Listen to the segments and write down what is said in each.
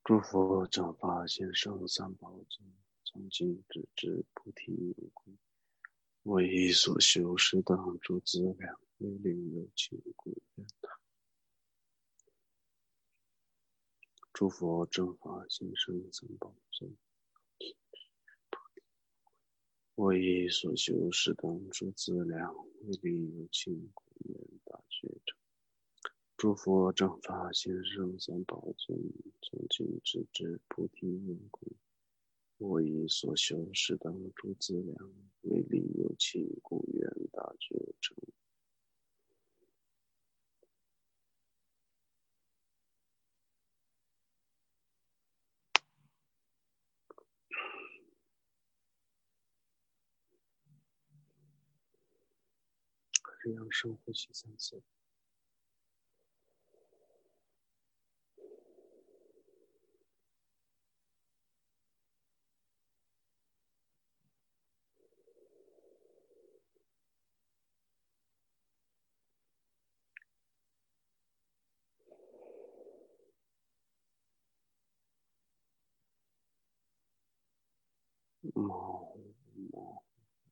诸佛正法贤圣三宝尊，从今直至菩提无归。为所修适当诸资粮，为令有情故愿他。诸佛正法贤圣三宝尊，为所修适当诸资粮，为令有情故愿大觉成。诸佛正法贤圣三宝尊，从今直至菩提无归。我以所修适当诸资粮，为利有情故愿大觉成。这样深呼吸3次。猫猫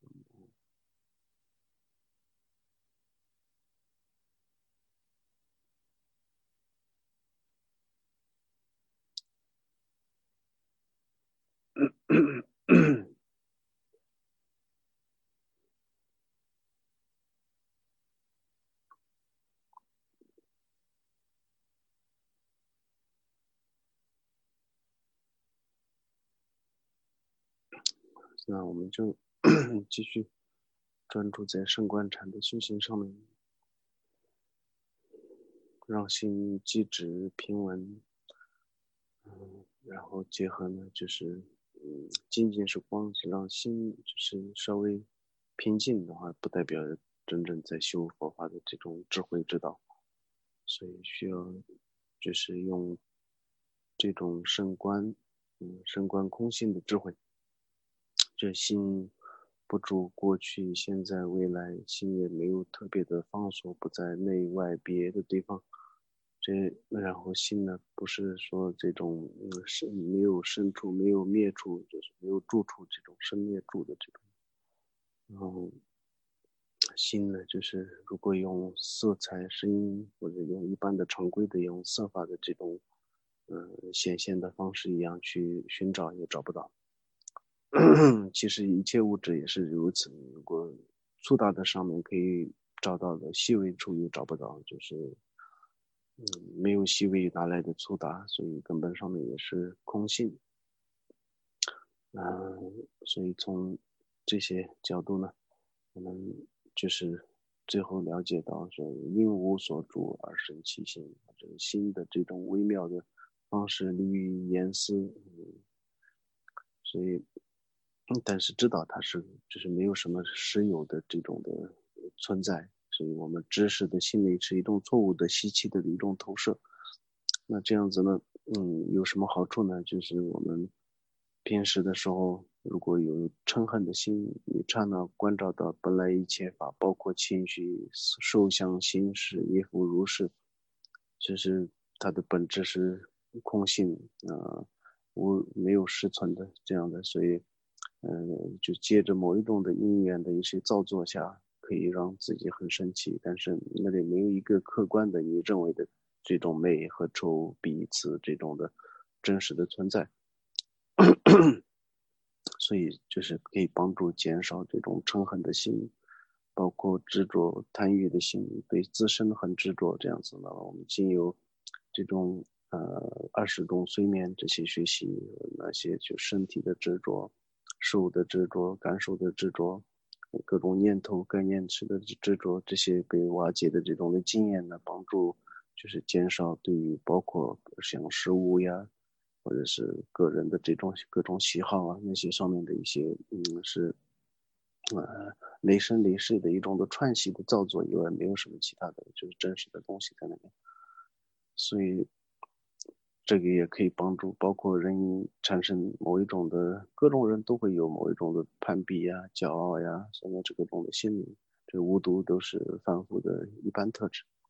那我们就继续专注在圣观禅的修行上面，让心积直平稳，然后结合呢，就是仅仅是光是让心就是稍微平静的话，不代表真正在修佛法的这种智慧之道，所以需要就是用这种升观，升观空性的智慧，这心不住过去、现在、未来，心也没有特别的放松，不在内外别的地方。然后心呢，不是说这种是没有生处、没有灭处，就是没有住处这种生灭住的这种。然后心呢，就是如果用色彩、声音或者用一般的常规的用色法的这种显现的方式一样去寻找，也找不到。其实一切物质也是如此，如果粗大的上面可以找到的，细微处又找不到，就是没有细微拿来的粗大，所以根本上面也是空性。所以从这些角度呢，我们就是最后了解到说，因无所住而生其心，这个心的这种微妙的方式利于言思，所以但是知道它是就是没有什么实有的这种的存在，所以我们知识的心理是一种错误的习气的一种投射。那这样子呢，有什么好处呢？就是我们平时的时候，如果有嗔恨的心，你刹那关照到本来一切法，包括情绪、受想行识，亦复如是，就是它的本质是空性，没有实存的这样的，所以，就借着某一种的因缘的一些造作下，可以让自己很生气，但是那里没有一个客观的你认为的这种美和丑彼此这种的真实的存在，所以就是可以帮助减少这种嗔恨的心，包括执着贪欲的心，对自身很执着这样子呢，我们经由这种20种催眠这些学习，那些就身体的执着、受的执着、感受的执着、各种念头概念式的执着，这些被瓦解的这种的经验呢，帮助就是减少对于包括像食物呀，或者是个人的这种各种喜好啊，那些上面的一些是雷声雷势的一种的串习的造作以外，没有什么其他的，就是真实的东西在那边。所以这个也可以帮助，包括人产生某一种的，各种人都会有某一种的攀比呀、骄傲呀，什么这个种的心理，这无毒都是反复的一般特质。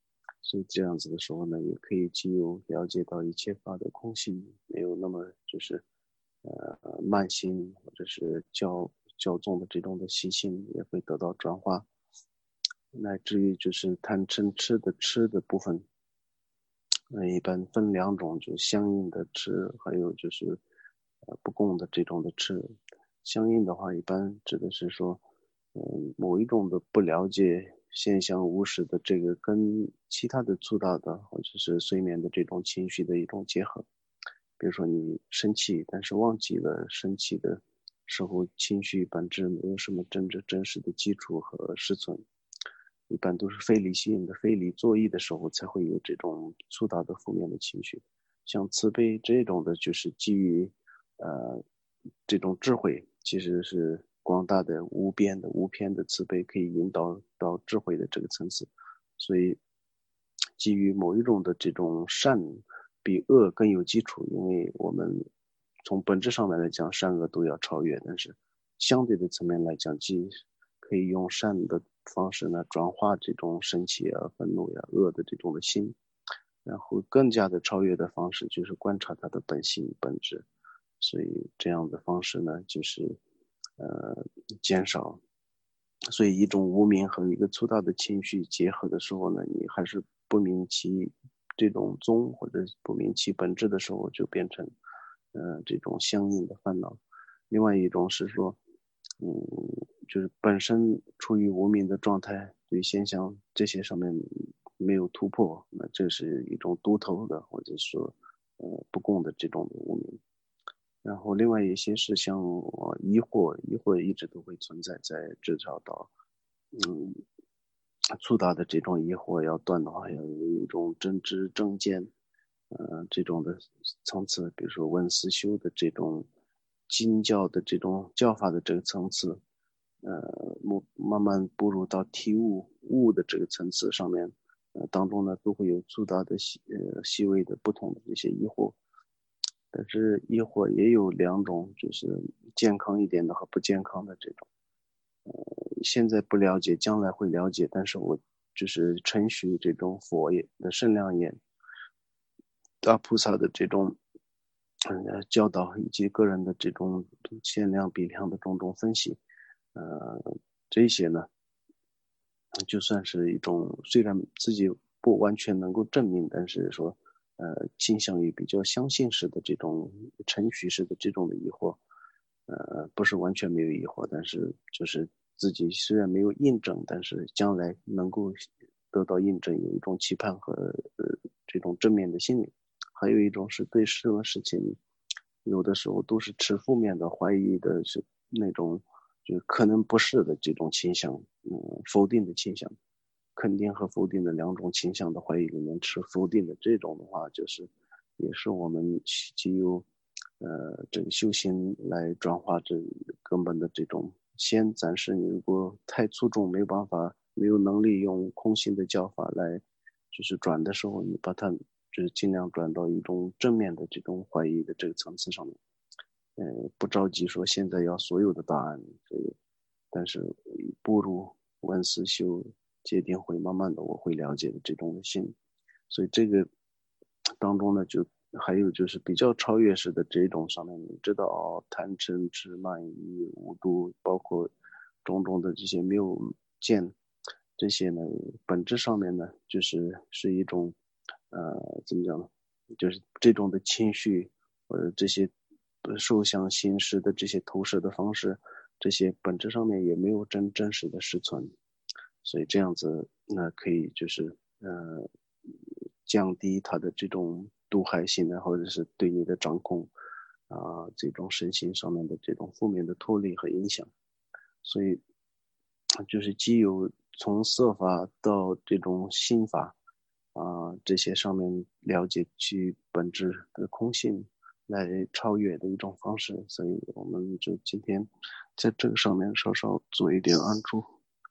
所以这样子的时候呢，也可以既有了解到一切法的空性，没有那么就是慢心或者是较重的这种的习性也会得到转化，乃至于就是贪嗔痴的痴的部分，一般分两种，就相应的痴，还有就是不共的这种的痴。相应的话，一般指的是说，某一种的不了解现象无识的这个跟其他的粗大的或者是睡眠的这种情绪的一种结合。比如说你生气，但是忘记了生气的时候情绪本质没有什么真实的基础和实存，一般都是非理性的、非理作意的时候才会有这种粗大的负面的情绪。像慈悲这种的，就是基于呃这种智慧，其实是广大的无边的无边的慈悲，可以引导到智慧的这个层次。所以基于某一种的这种善比恶更有基础，因为我们从本质上面来讲，善恶都要超越，但是相对的层面来讲，既可以用善的方式呢转化这种生气啊、愤怒呀、恶的这种的心，然后更加的超越的方式就是观察它的本性本质，所以这样的方式呢，就是减少。所以一种无明和一个粗大的情绪结合的时候呢，你还是不明其这种宗或者不明其本质的时候，就变成这种相应的烦恼。另外一种是说，嗯，就是本身处于无明的状态，对现象这些上面没有突破，那这是一种独头的或者说不共的这种无明。然后另外一些是像疑惑，疑惑一直都会存在，在制造到嗯粗大的这种疑惑要断的话，要有一种真知正见，这种的层次，比如说闻思修的这种经教的这种教法的这个层次，慢慢步入到体悟的这个层次上面，当中呢都会有粗大的细微的不同的这些疑惑。但是疑惑也有两种，就是健康一点的和不健康的这种。现在不了解，将来会了解，但是我就是承许这种佛业的圣量眼、大菩萨的这种教导，以及个人的这种限量比量的种种分析，呃，这些呢，就算是一种虽然自己不完全能够证明，但是说倾向于比较相信式的这种程序式的这种的疑惑，不是完全没有疑惑，但是就是自己虽然没有印证，但是将来能够得到印证，有一种期盼和这种正面的心理。还有一种是对什么事情，有的时候都是持负面的怀疑的，是那种就可能不是的这种倾向，否定的倾向。肯定和否定的两种倾向的怀疑里面持否定的这种的话，就是也是我们基于这个修行来转化这根本的这种。先暂时你如果太粗重，没有办法，没有能力用空性的教法来，就是转的时候，你把它就是尽量转到一种正面的这种怀疑的这个层次上面。不着急说现在要所有的答案，所以，但是步入文思修界定会慢慢的我会了解的这种心，所以这个当中呢，就还有就是比较超越式的这种上面，你知道哦，贪嗔痴慢疑无度，包括种种的这些谬见，这些呢，本质上面呢，是一种怎么讲呢？就是这种的情绪，这些受想行识的这些投射的方式，这些本质上面也没有真实的实存，所以这样子那可以就是降低它的这种毒害性呢，或者是对你的掌控这种身心上面的这种负面的拖累和影响，所以就是既有从色法到这种心法这些上面了解其本质的空性来超越的一种方式，所以我们就今天在这个上面稍稍做一点安住。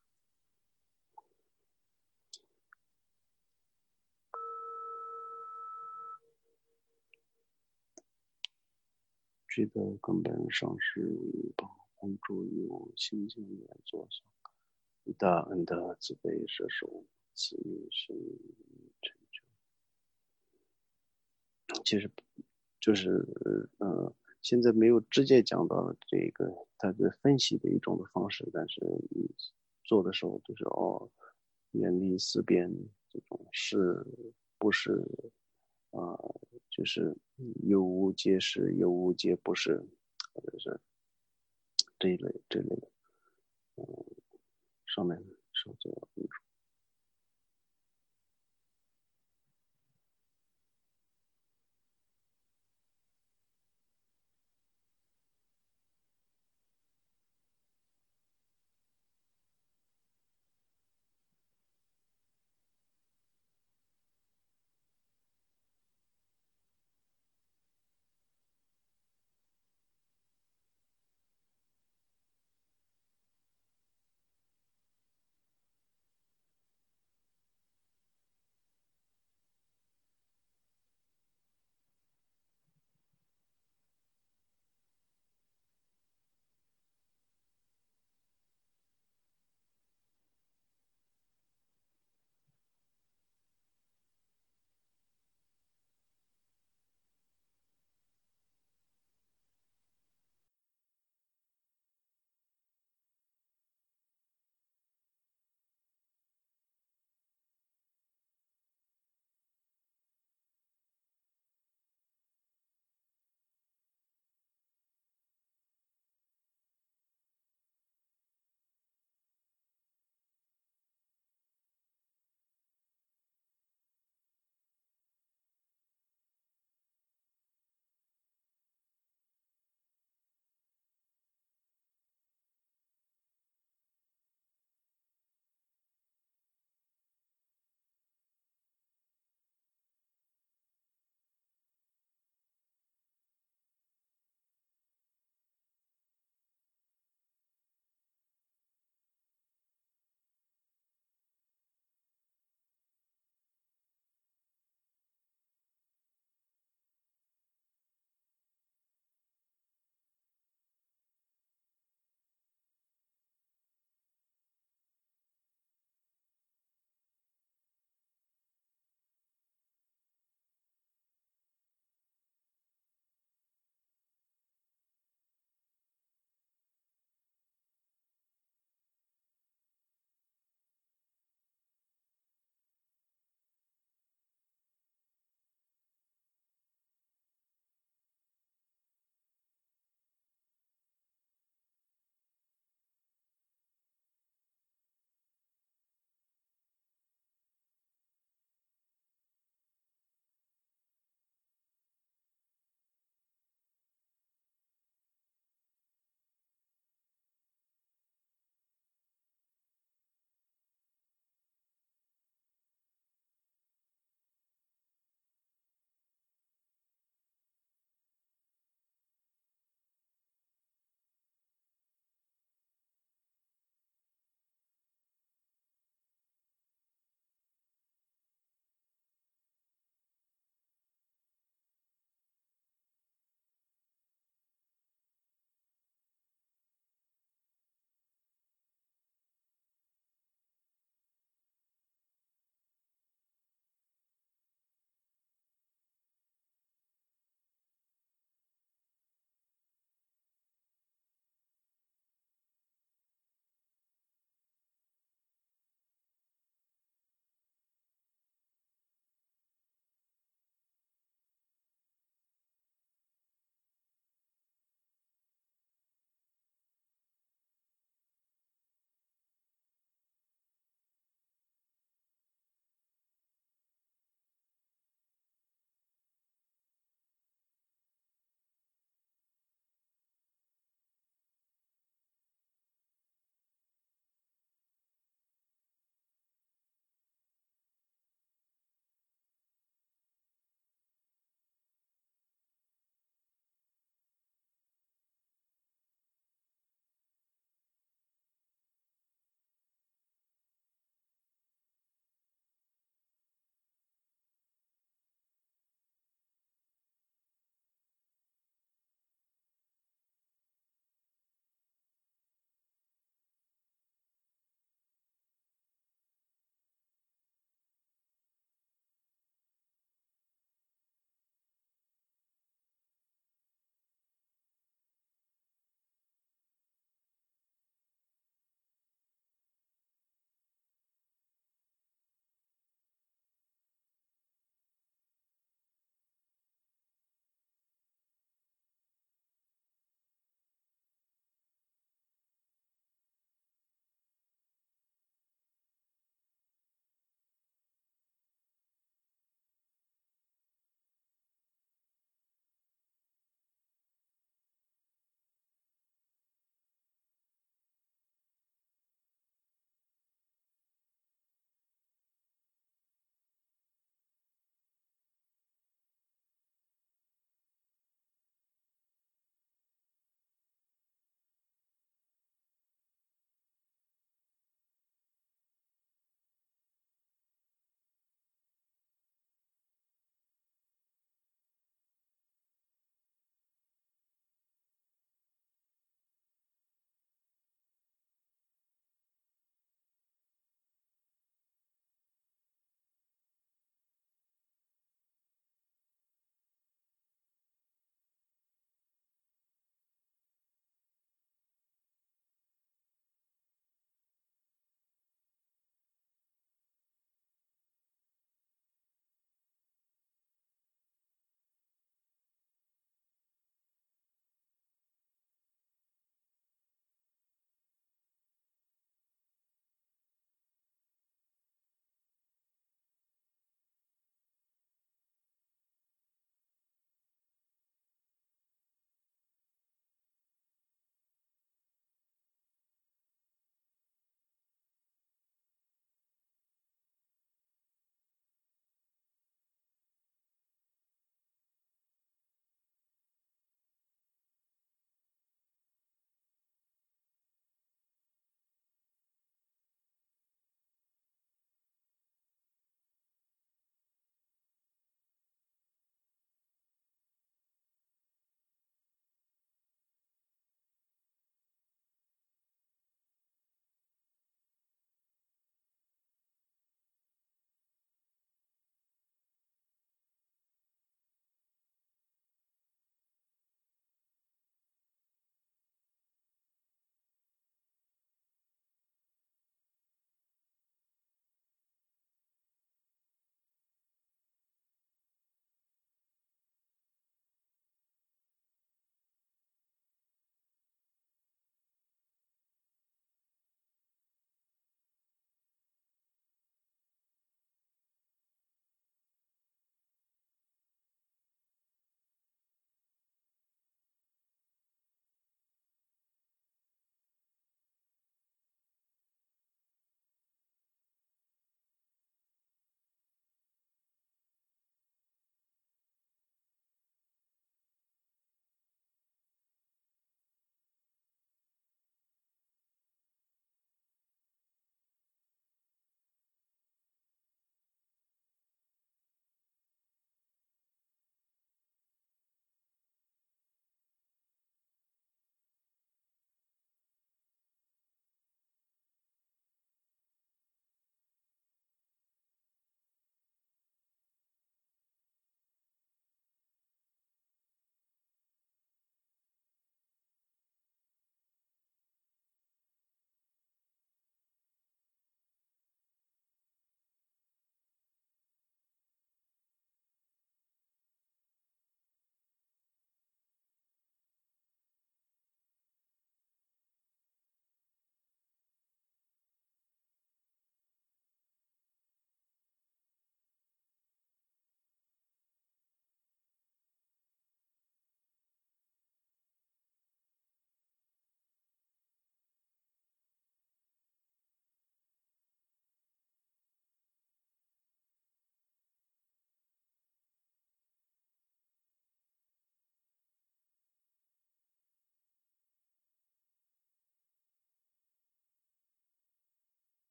觉得根本上是帮助于我心境来做上。大恩的慈悲摄受。 此运是成就，其实就是现在没有直接讲到这个它的分析的一种的方式，但是你做的时候就是远离思辨这种是不是啊、就是有无皆是，有无皆不是，或者是这一类的，上面说做。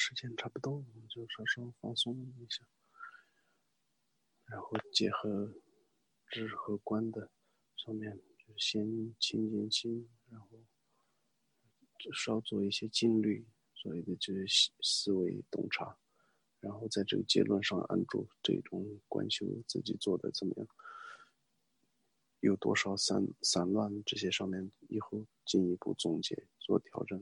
时间差不多，我们就稍稍放松一下，然后结合知和观的上面，就是先清静心，然后稍做一些静虑，所谓的就是思维洞察，然后在这个结论上按住这种观修自己做的怎么样，有多少散乱，这些上面以后进一步总结做调整。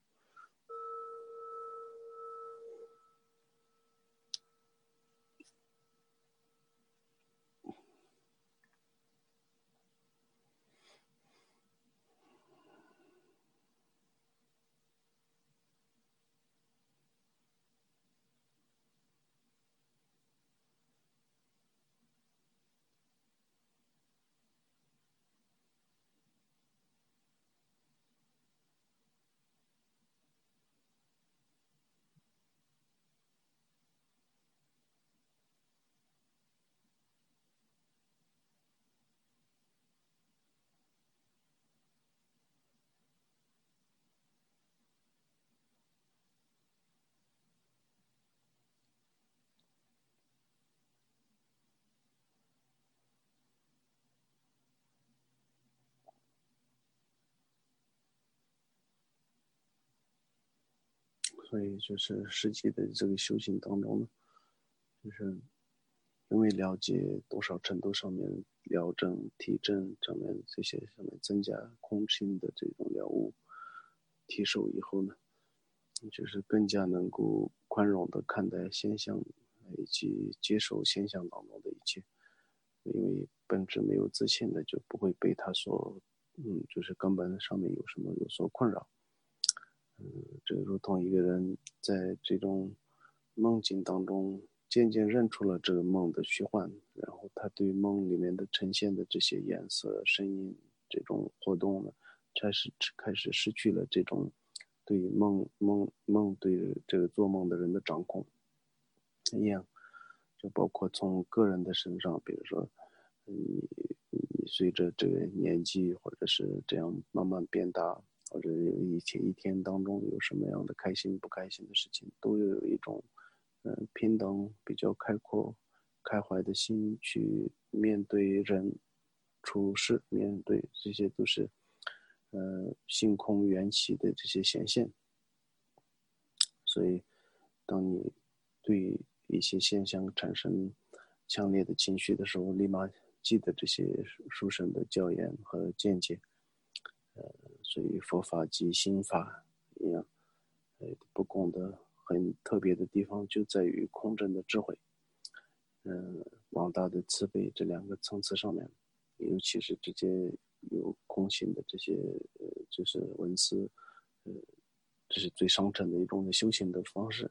所以就是实际的这个修行当中呢，就是因为了解多少程度上面了证、体证上面这些上面增加空性的这种了悟提手以后呢，就是更加能够宽容的看待现象，以及接受现象当中的一切。因为本质没有自信的，就不会被他所，就是根本上面有什么有所困扰。这个如同一个人在这种梦境当中渐渐认出了这个梦的虚幻，然后他对梦里面的呈现的这些颜色、声音这种活动呢，开始失去了这种对梦对这个做梦的人的掌控一样。就包括从个人的身上，比如说，你随着这个年纪或者是这样慢慢变大，或者有一天当中有什么样的开心不开心的事情，都有一种平等、比较开阔、开怀的心去面对人、处事，面对这些都是性空缘起的这些显现。所以，当你对一些现象产生强烈的情绪的时候，立马记得这些书生的教言和见解。所以佛法即心法一样，不共的很特别的地方就在于空正的智慧，广大的慈悲这两个层次上面，尤其是直接有空性的这些就是文思，这是最上乘的一种修行的方式。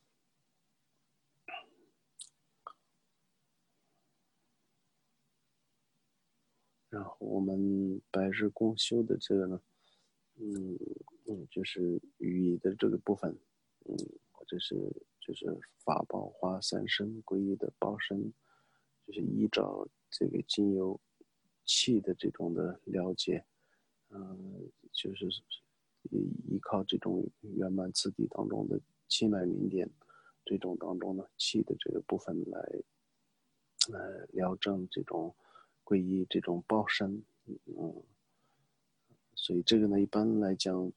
然后我们白日共修的这个呢，就是语义的这个部分，或者是就是法宝花三身皈依的报身，就是依照这个经由气的这种的了解，就是依靠这种圆满次第当中的气脉明点这种当中呢，气的这个部分来疗证这种皈依这种报身，所以这个呢，一般来讲，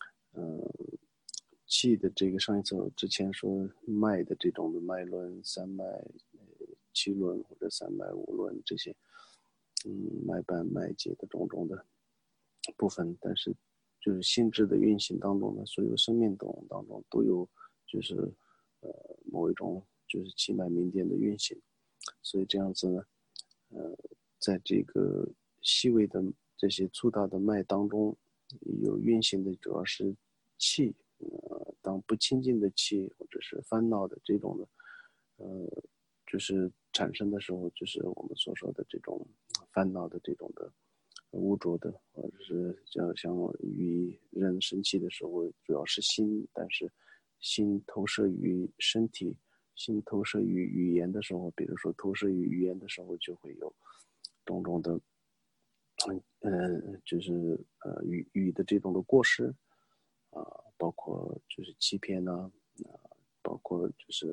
气的这个上一次我之前说脉的这种的脉轮、三脉、七轮或者三脉五轮这些，脉瓣、脉结的种种的部分，但是就是心智的运行当中呢，所有生命动物当中都有，就是某一种就是气脉明点的运行，所以这样子呢，在这个细微的这些粗大的脉当中，有运行的主要是气，当不清净的气或者是烦恼的这种的，就是产生的时候，就是我们所说的这种烦恼的这种的污浊的，或者是像与人生气的时候，主要是心，但是心投射于身体，心投射于语言的时候，比如说投射于语言的时候，就会有种种的，就是语的这种的过失，包括就是欺骗呐， 包括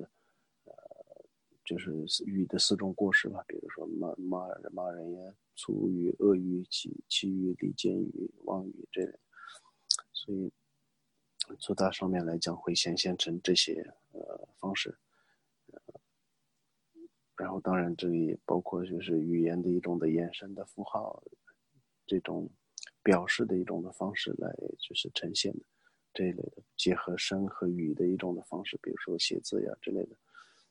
就是语的四种过失吧，比如说骂人呀、粗语、恶语、绮语、离间语、妄语这类，所以从大上面来讲会显现成这些方式。然后当然这里也包括就是语言的一种的延伸的符号，这种表示的一种的方式来就是呈现的这一类的，结合声和语的一种的方式，比如说写字呀之类的。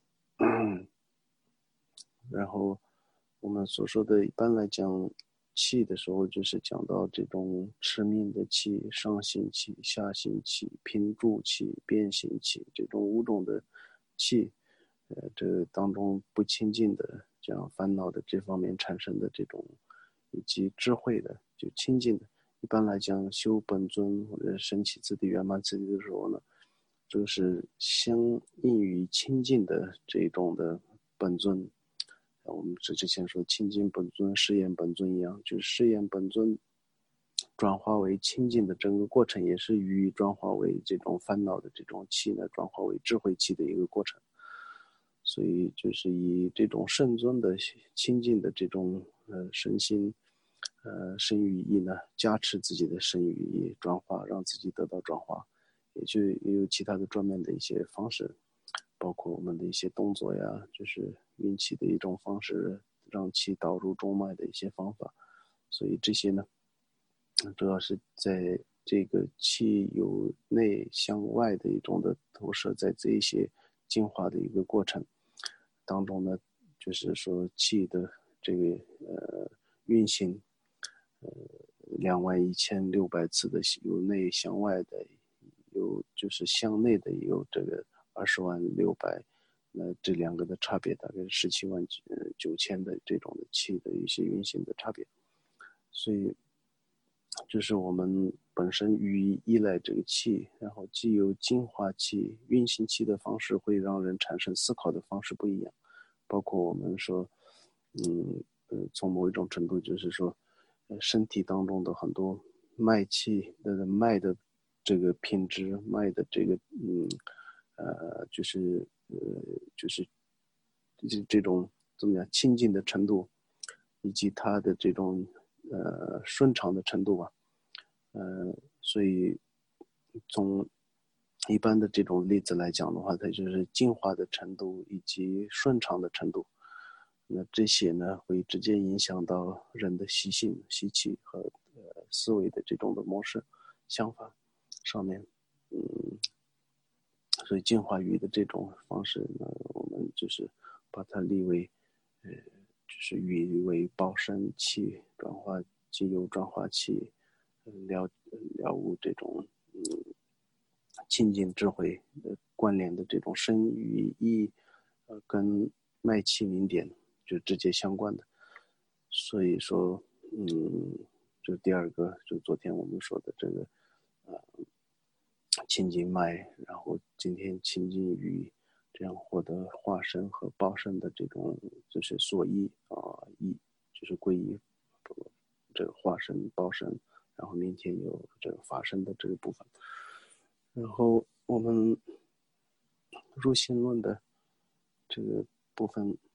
然后我们所说的一般来讲气的时候，就是讲到这种持命的气、上行气、下行气、平住气、变形气这种五种的气，这当中不清净的这样烦恼的这方面产生的这种，以及智慧的就清净的。一般来讲，修本尊或者升起自地圆满自地的时候呢，这个是相应于清净的这种的本尊。我们之前说清净本尊、誓言本尊一样，就是誓言本尊转化为清净的整个过程，也是与转化为这种烦恼的这种气呢，转化为智慧气的一个过程。所以就是以这种圣尊的清净的这种身心身语意呢，加持自己的身语意转化，让自己得到转化，也有其他的专门的一些方式，包括我们的一些动作呀，就是运气的一种方式，让气导入中脉的一些方法。所以这些呢，主要是在这个气由内向外的一种的投射，在这一些进化的一个过程当中呢，就是说气的这个运行21600次的由内向外的，有就是向内的有这个20万600，这两个的差别大概是17万9千的这种的气的一些运行的差别。所以就是我们本身予以依赖这个气，然后既有净化气、运行气的方式，会让人产生思考的方式不一样。包括我们说，从某一种程度就是说，身体当中的很多脉气的脉的这个品质，脉的这个就是这种怎么讲清净的程度，以及它的这种顺畅的程度吧。所以从一般的这种例子来讲的话，它就是净化的程度以及顺畅的程度。那这些呢，会直接影响到人的习性、习气和思维的这种的模式、想法上面。所以净化语的这种方式呢，我们就是把它立为，就是语为报身气转化，经由转化气，了悟这种清净智慧关联的这种身语意，跟脉气明点就直接相关的。所以说，就第二个，就昨天我们说的这个，清净脉，然后今天清净语，这样获得化身和报身的这种就是所依就是归依这个化身报身，然后明天有这个法身的这个部分。然后我们入心论的这个部分